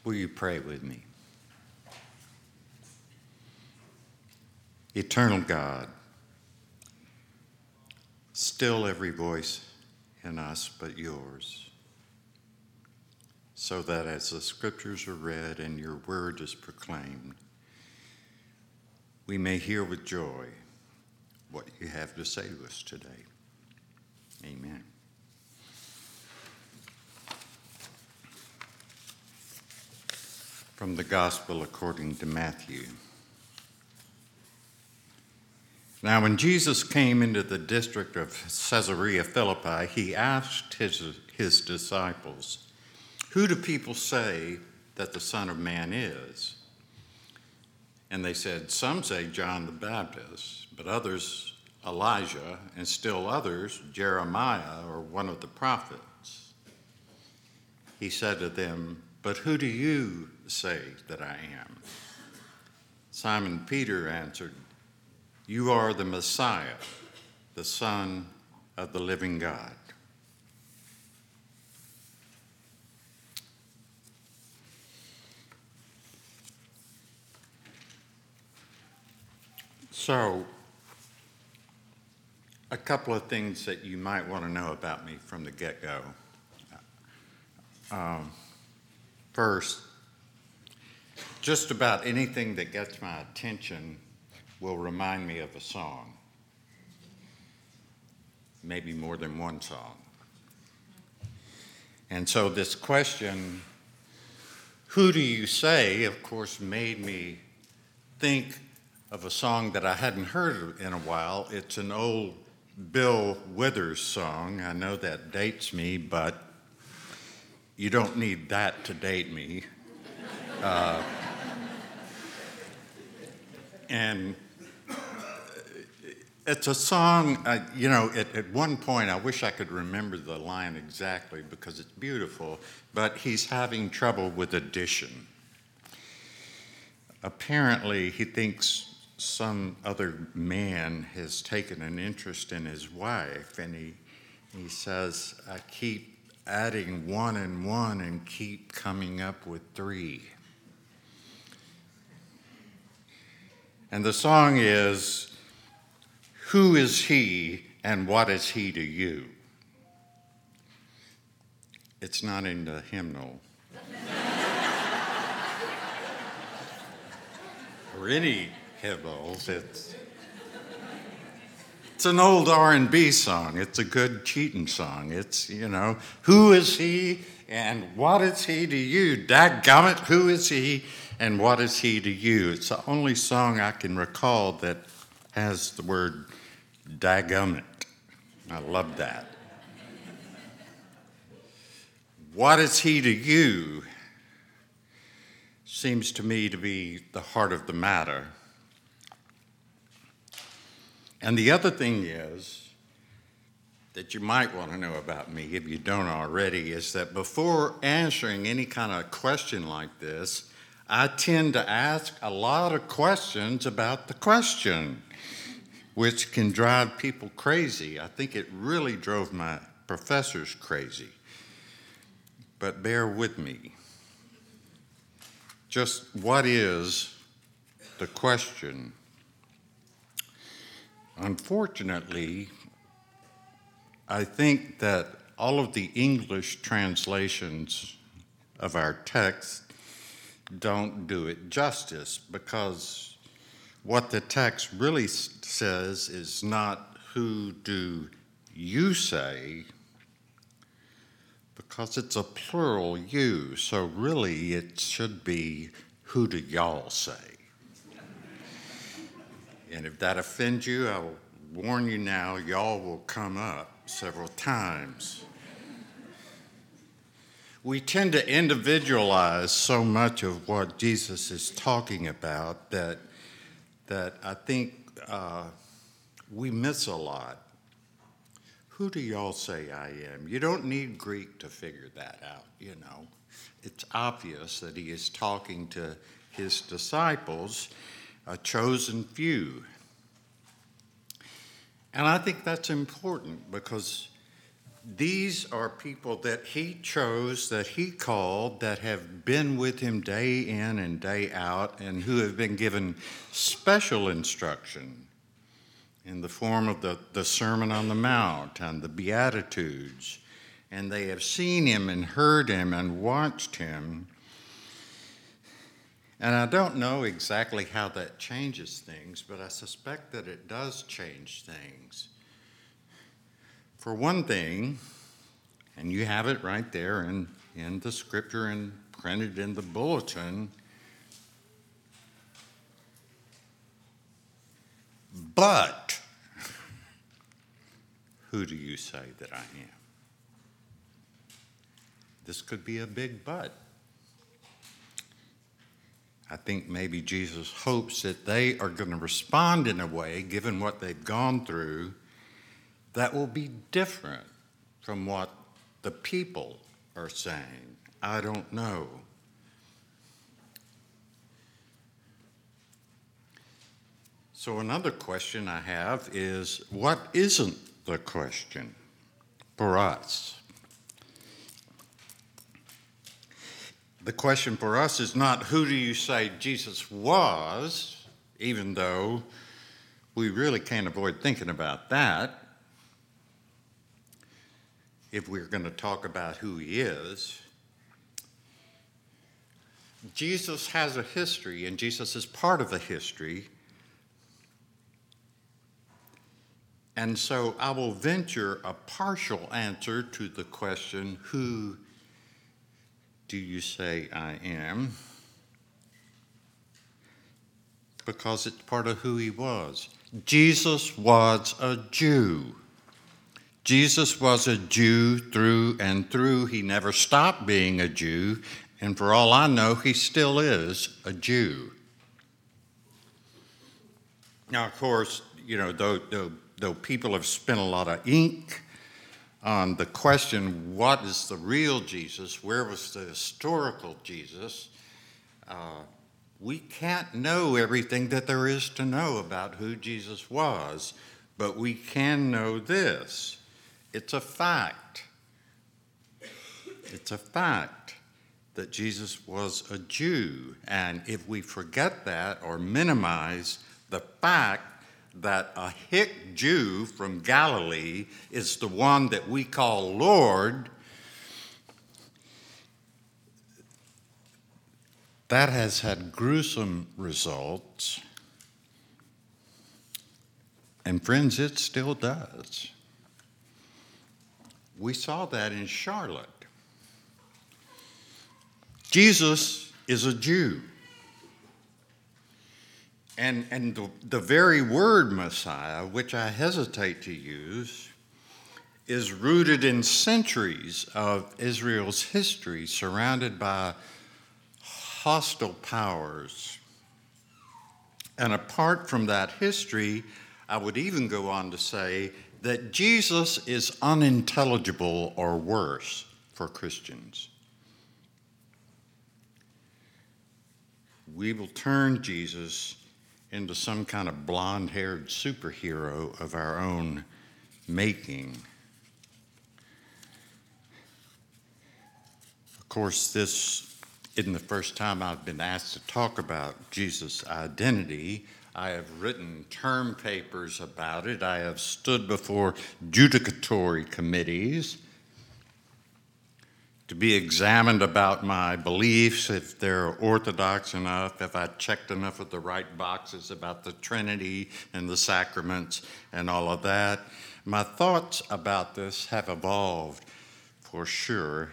Will you pray with me? Eternal God, still every voice in us but yours, so that as the scriptures are read and your word is proclaimed, we may hear with joy what you have to say to us today. Amen. From the Gospel according to Matthew. Now, when Jesus came into the district of Caesarea Philippi, he asked his disciples, "Who do people say that the Son of Man is?" And they said, "Some say John the Baptist, but others Elijah, and still others Jeremiah or one of the prophets." He said to them, "But who do you say that I am?" Simon Peter answered, "You are the Messiah, the Son of the living God." So, a couple of things that you might want to know about me from the get-go. First, just about anything that gets my attention will remind me of a song, maybe more than one song. And so this question, who do you say, of course, made me think of a song that I hadn't heard in a while. It's an old Bill Withers song. I know that dates me, but you don't need that to date me. And it's a song, at one point, I wish I could remember the line exactly because it's beautiful, but he's having trouble with addition. Apparently, he thinks some other man has taken an interest in his wife, and he says, "I keep adding one and one and keep coming up with three." And the song is, "Who is he and what is he to you?" It's not in the hymnal. Or any hymnals. It's an old R&B song. It's a good cheating song. It's, who is he and what is he to you? Dadgummit, who is he and what is he to you? It's the only song I can recall that has the word dadgummit. I love that. What is he to you seems to me to be the heart of the matter. And the other thing is that you might want to know about me, if you don't already, is that before answering any kind of question like this, I tend to ask a lot of questions about the question, which can drive people crazy. I think it really drove my professors crazy. But bear with me. Just what is the question? Unfortunately, I think that all of the English translations of our text don't do it justice, because what the text really says is not "who do you say," because it's a plural you, so really it should be "who do y'all say?" And if that offends you, I will warn you now, y'all will come up several times. We tend to individualize so much of what Jesus is talking about that I think we miss a lot. Who do y'all say I am? You don't need Greek to figure that out, It's obvious that he is talking to his disciples, a chosen few. And I think that's important because These are people that he chose, that he called, that have been with him day in and day out, and who have been given special instruction in the form of the Sermon on the Mount and the Beatitudes. And they have seen him and heard him and watched him. And I don't know exactly how that changes things, but I suspect that it does change things. For one thing, and you have it right there in the scripture and printed in the bulletin, but who do you say that I am? This could be a big but. I think maybe Jesus hopes that they are going to respond in a way, given what they've gone through, that will be different from what the people are saying. I don't know. So another question I have is, what isn't the question for us? The question for us is not who do you say Jesus was, even though we really can't avoid thinking about that if we're going to talk about who he is. Jesus has a history, and Jesus is part of the history. And so I will venture a partial answer to the question, who do you say I am? Because it's part of who he was. Jesus was a Jew. Jesus was a Jew through and through. He never stopped being a Jew, and for all I know, he still is a Jew. Now, of course, you know, though people have spent a lot of ink on the question, what is the real Jesus? Where was the historical Jesus? We can't know everything that there is to know about who Jesus was, but we can know this. It's a fact. It's a fact that Jesus was a Jew. And if we forget that or minimize the fact that a hick Jew from Galilee is the one that we call Lord, that has had gruesome results. And friends, it still does. We saw that in Charlotte. Jesus is a Jew. And the very word Messiah, which I hesitate to use, is rooted in centuries of Israel's history, surrounded by hostile powers. And apart from that history, I would even go on to say that Jesus is unintelligible or worse for Christians. We will turn Jesus into some kind of blonde-haired superhero of our own making. Of course, this isn't the first time I've been asked to talk about Jesus' identity. I have written term papers about it. I have stood before judicatory committees to be examined about my beliefs, if they're orthodox enough, if I checked enough of the right boxes about the Trinity and the sacraments and all of that. My thoughts about this have evolved for sure.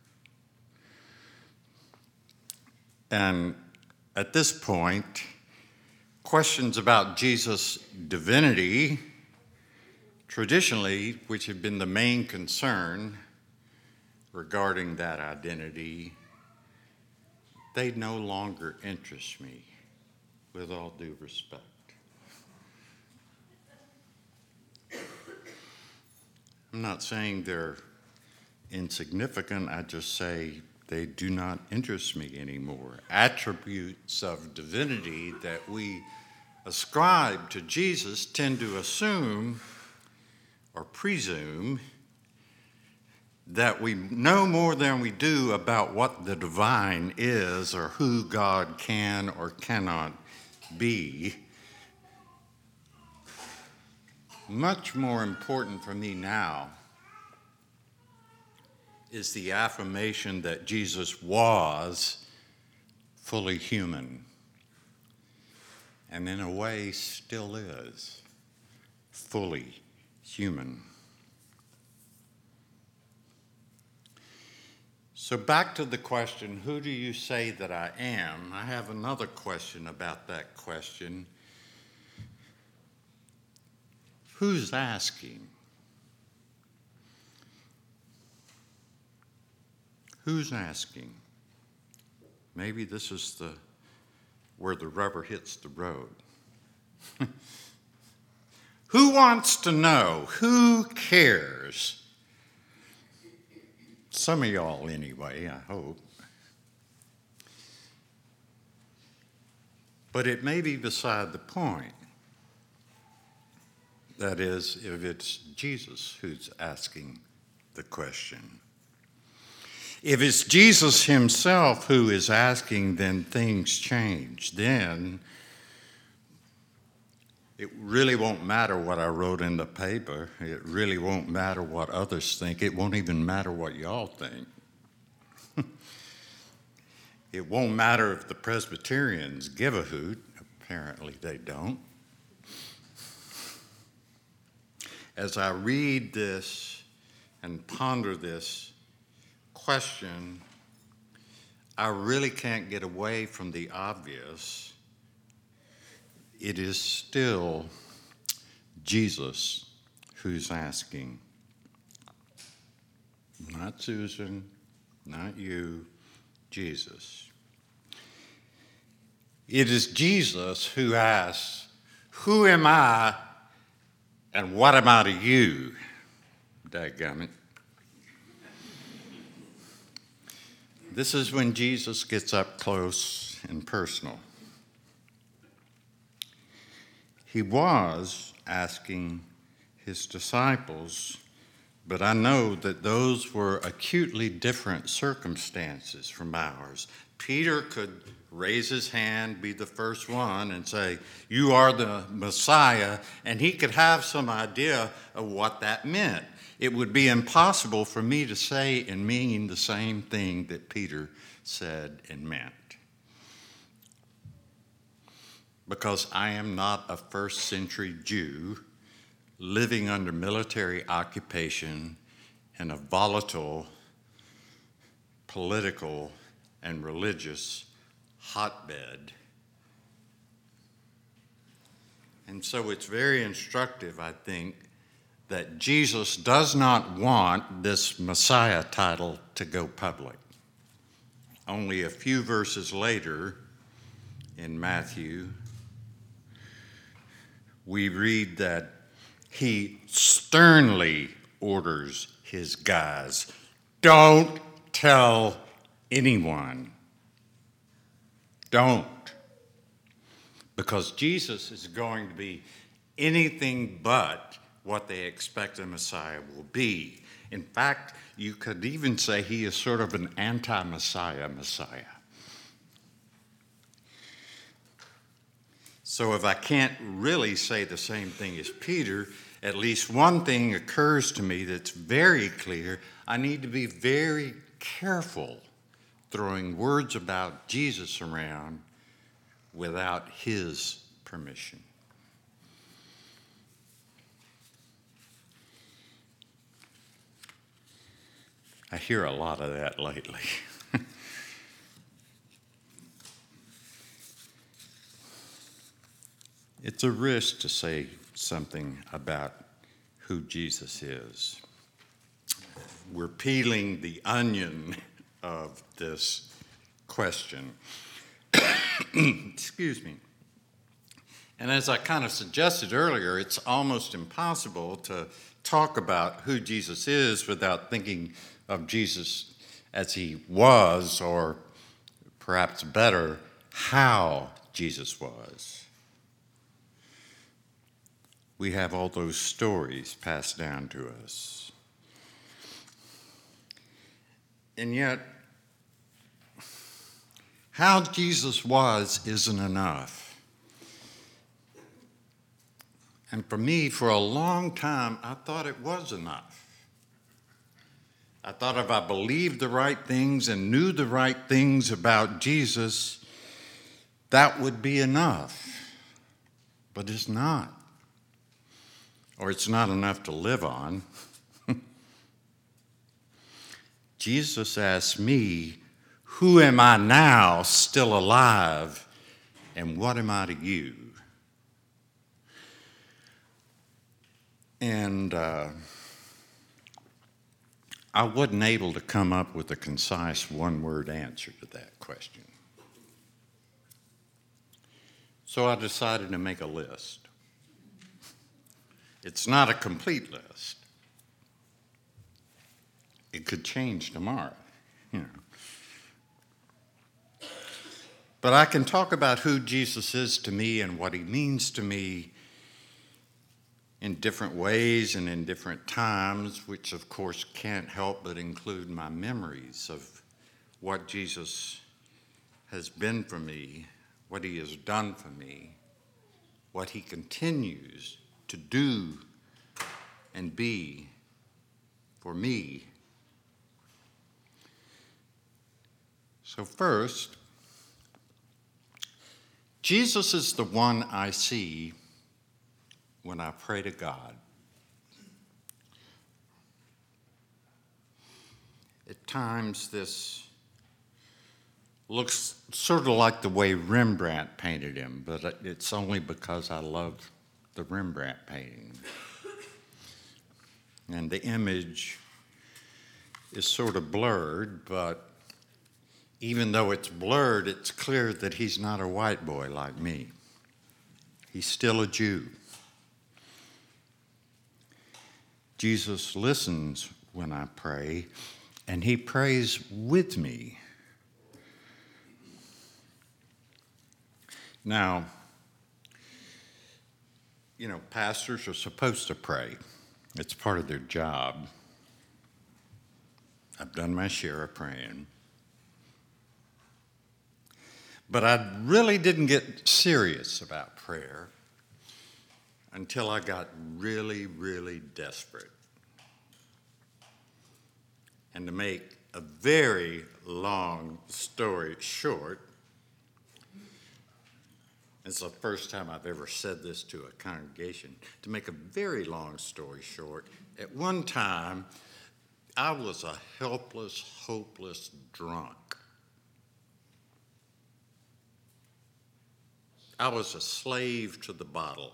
And at this point, questions about Jesus' divinity, traditionally, which have been the main concern regarding that identity, they no longer interest me, with all due respect. I'm not saying they're insignificant, I just say they do not interest me anymore. Attributes of divinity that we ascribe to Jesus tend to assume or presume that we know more than we do about what the divine is or who God can or cannot be. Much more important for me now is the affirmation that Jesus was fully human, and in a way still is fully human. So back to the question, who do you say that I am? I have another question about that question. Who's asking? Who's asking? Maybe this is where the rubber hits the road. Who wants to know? Who cares? Some of y'all anyway, I hope. But it may be beside the point. That is, if it's Jesus who's asking the question. If it's Jesus himself who is asking, then things change. Then it really won't matter what I wrote in the paper. It really won't matter what others think. It won't even matter what y'all think. It won't matter if the Presbyterians give a hoot. Apparently they don't. As I read this and ponder this question, I really can't get away from the obvious. It is still Jesus who's asking. Not Susan, not you, Jesus. It is Jesus who asks, who am I and what am I to you? Dadgummit. This is when Jesus gets up close and personal. He was asking his disciples, but I know that those were acutely different circumstances from ours. Peter could raise his hand, be the first one, and say, "You are the Messiah," and he could have some idea of what that meant. It would be impossible for me to say and mean the same thing that Peter said and meant. Because I am not a first century Jew living under military occupation in a volatile political and religious hotbed. And so it's very instructive, I think, that Jesus does not want this Messiah title to go public. Only a few verses later in Matthew, we read that he sternly orders his guys, don't tell anyone. Don't. Because Jesus is going to be anything but what they expect a Messiah will be. In fact, you could even say he is sort of an anti-Messiah Messiah. So if I can't really say the same thing as Peter, at least one thing occurs to me that's very clear. I need to be very careful throwing words about Jesus around without his permission. I hear a lot of that lately. It's a risk to say something about who Jesus is. We're peeling the onion of this question. Excuse me. And as I kind of suggested earlier, it's almost impossible to talk about who Jesus is without thinking of Jesus as he was, or perhaps better, how Jesus was. We have all those stories passed down to us. And yet, how Jesus was isn't enough. And for me, for a long time, I thought it was enough. I thought if I believed the right things and knew the right things about Jesus, that would be enough. But it's not. Or it's not enough to live on. Jesus asked me, who am I now still alive, and what am I to you? And I wasn't able to come up with a concise one-word answer to that question. So I decided to make a list. It's not a complete list. It could change tomorrow, But I can talk about who Jesus is to me and what he means to me in different ways and in different times, which of course can't help but include my memories of what Jesus has been for me, what he has done for me, what he continues to do and be for me. So first, Jesus is the one I see when I pray to God. At times, this looks sort of like the way Rembrandt painted him, but it's only because I love the Rembrandt painting. And the image is sort of blurred, but even though it's blurred, it's clear that he's not a white boy like me. He's still a Jew. Jesus listens when I pray, and he prays with me. Now, pastors are supposed to pray. It's part of their job. I've done my share of praying. But I really didn't get serious about prayer until I got really, really desperate. And to make a very long story short, it's the first time I've ever said this to a congregation. To make a very long story short, at one time, I was a helpless, hopeless drunk. I was a slave to the bottle.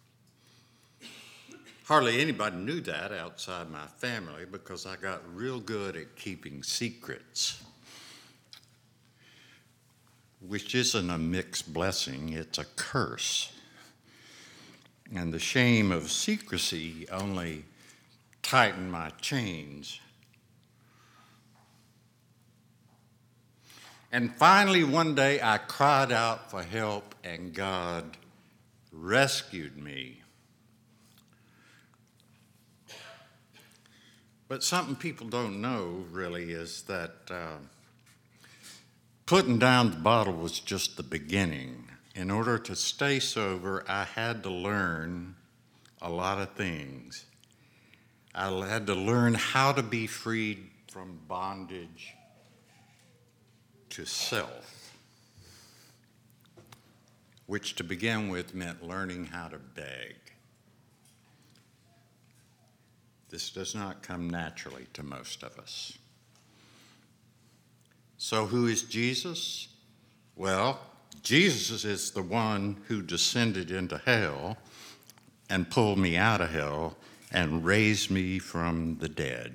Hardly anybody knew that outside my family because I got real good at keeping secrets, which isn't a mixed blessing, it's a curse. And the shame of secrecy only tightened my chains. And finally, one day, I cried out for help, and God rescued me. But something people don't know, really, is that putting down the bottle was just the beginning. In order to stay sober, I had to learn a lot of things. I had to learn how to be freed from bondage to self, which to begin with meant learning how to beg. This does not come naturally to most of us. So who is Jesus? Well, Jesus is the one who descended into hell and pulled me out of hell and raised me from the dead.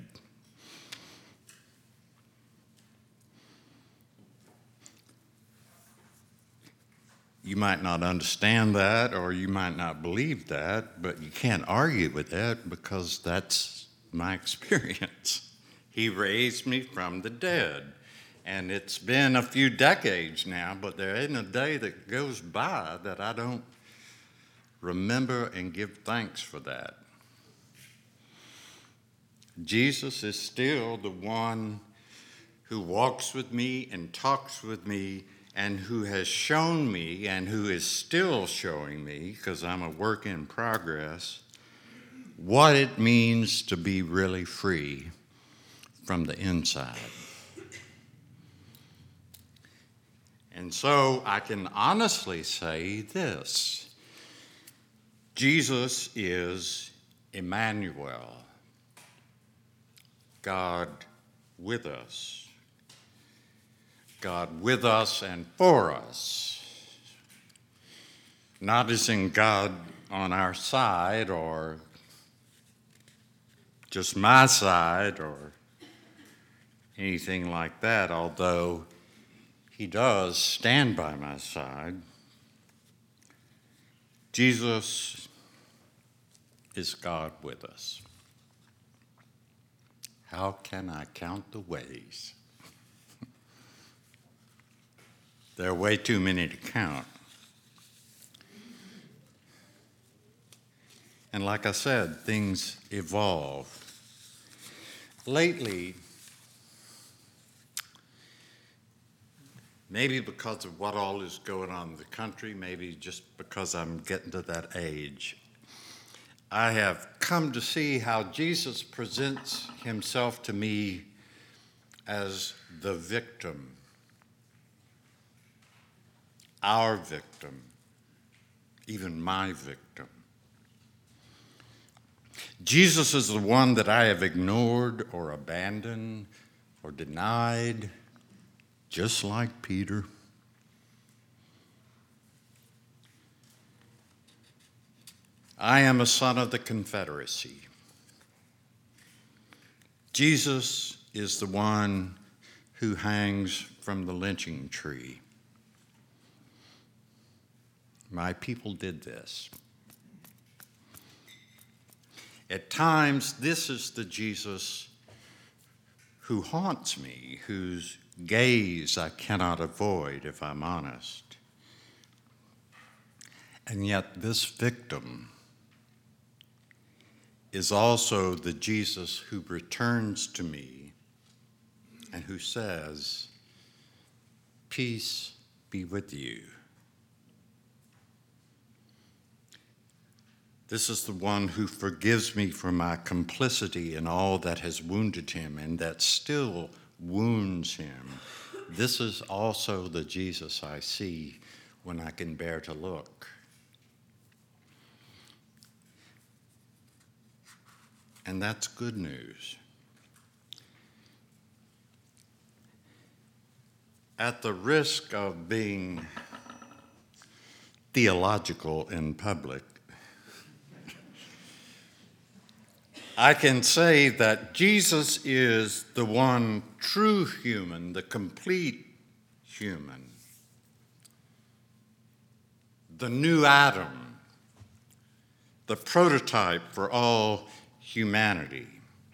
You might not understand that, or you might not believe that, but you can't argue with that because that's my experience. He raised me from the dead. And it's been a few decades now, but there isn't a day that goes by that I don't remember and give thanks for that. Jesus is still the one who walks with me and talks with me, and who has shown me and who is still showing me, because I'm a work in progress, what it means to be really free from the inside. And so I can honestly say this: Jesus is Emmanuel, God with us. God with us and for us. Not as in God on our side or just my side or anything like that, although he does stand by my side. Jesus is God with us. How can I count the ways? There are way too many to count. And like I said, things evolve. Lately, maybe because of what all is going on in the country, maybe just because I'm getting to that age, I have come to see how Jesus presents himself to me as the victim. Our victim, even my victim. Jesus is the one that I have ignored or abandoned or denied, just like Peter. I am a son of the Confederacy. Jesus is the one who hangs from the lynching tree. My people did this. At times, this is the Jesus who haunts me, whose gaze I cannot avoid, if I'm honest. And yet, this victim is also the Jesus who returns to me and who says, "Peace be with you." This is the one who forgives me for my complicity in all that has wounded him and that still wounds him. This is also the Jesus I see when I can bear to look. And that's good news. At the risk of being theological in public, I can say that Jesus is the one true human, the complete human, the new Adam, the prototype for all humanity.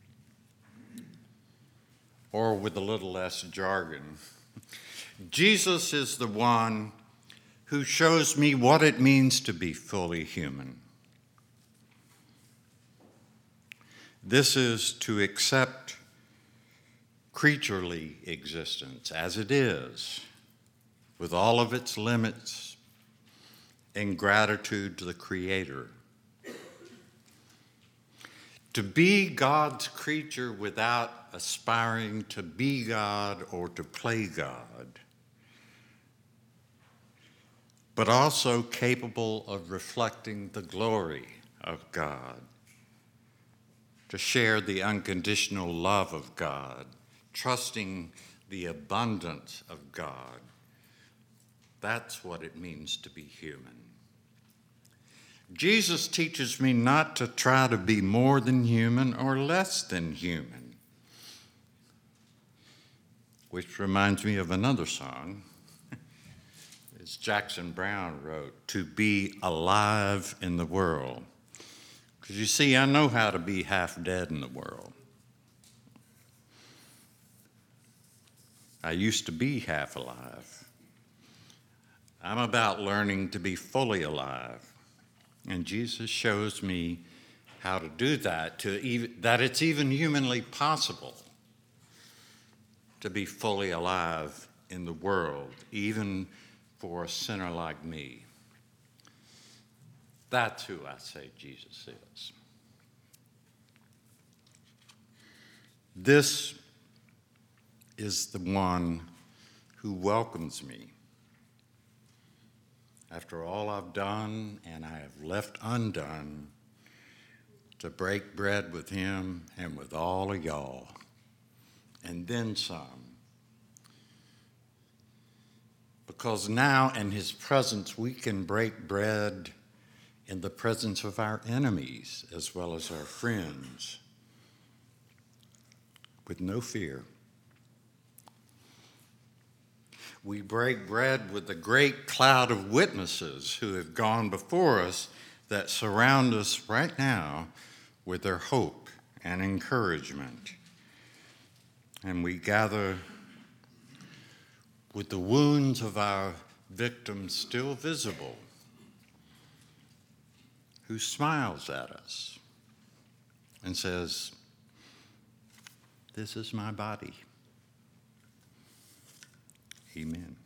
Or with a little less jargon, Jesus is the one who shows me what it means to be fully human. This is to accept creaturely existence as it is, with all of its limits, in gratitude to the Creator. To be God's creature without aspiring to be God or to play God, but also capable of reflecting the glory of God. To share the unconditional love of God, trusting the abundance of God. That's what it means to be human. Jesus teaches me not to try to be more than human or less than human, which reminds me of another song. It's Jackson Browne wrote, "To be alive in the world." Because you see, I know how to be half dead in the world. I used to be half alive. I'm about learning to be fully alive. And Jesus shows me how to do that, that it's even humanly possible. to be fully alive in the world, even for a sinner like me. That's who I say Jesus is. This is the one who welcomes me. After all I've done and I have left undone, to break bread with him and with all of y'all, and then some. Because now in his presence we can break bread in the presence of our enemies as well as our friends with no fear. We break bread with the great cloud of witnesses who have gone before us that surround us right now with their hope and encouragement. And we gather with the wounds of our victims still visible, who smiles at us and says, "This is my body." Amen.